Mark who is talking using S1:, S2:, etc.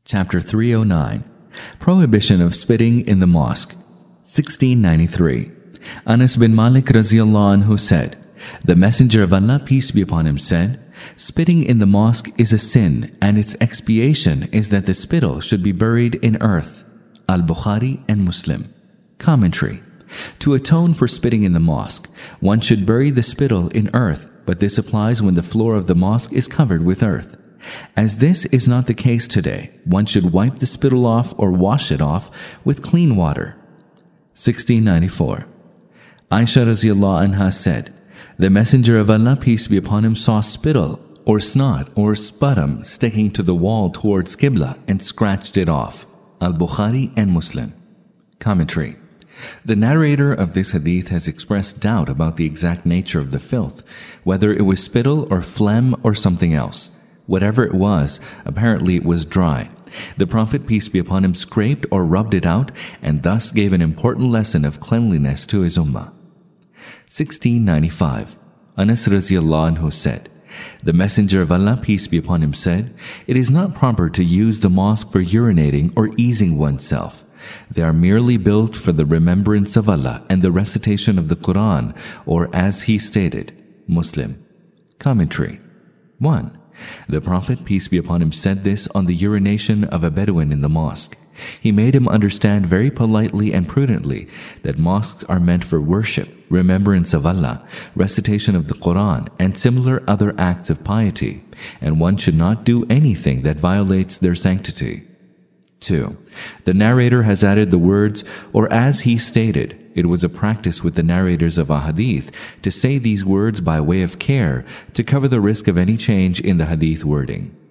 S1: Chapter 309. Prohibition of spitting in the mosque. 1693. Anas bin Malik radhiyallahu anhu said, "The Messenger of Allah, peace be upon him, said, spitting in the mosque is a sin, and its expiation is that the spittle should be buried in earth." Al-Bukhari and Muslim. Commentary. To atone for spitting in the mosque, one should bury the spittle in earth, but this applies when the floor of the mosque is covered with earth. As this is not the case today, one should wipe the spittle off or wash it off with clean water. 1694. Aisha radhiyallahu anha said, "The Messenger of Allah, peace be upon him, saw spittle or snot or sputum sticking to the wall towards Qibla and scratched it off." Al-Bukhari and Muslim. Commentary. The narrator of this hadith has expressed doubt about the exact nature of the filth, whether it was spittle or phlegm or something else. Whatever it was, apparently it was dry. The Prophet, peace be upon him, scraped or rubbed it out and thus gave an important lesson of cleanliness to his ummah. 1695. Anas radhiyallahu anhu said, "The Messenger of Allah, peace be upon him, said, it is not proper to use the mosque for urinating or easing oneself. They are merely built for the remembrance of Allah and the recitation of the Quran, or as he stated." Muslim. Commentary. 1. The Prophet, peace be upon him, said this on the urination of a Bedouin in the mosque. He made him understand very politely and prudently that mosques are meant for worship, remembrance of Allah, recitation of the Quran, and similar other acts of piety, and one should not do anything that violates their sanctity. 2. The narrator has added the words, "or as he stated." It was a practice with the narrators of a hadith to say these words by way of care to cover the risk of any change in the hadith wording.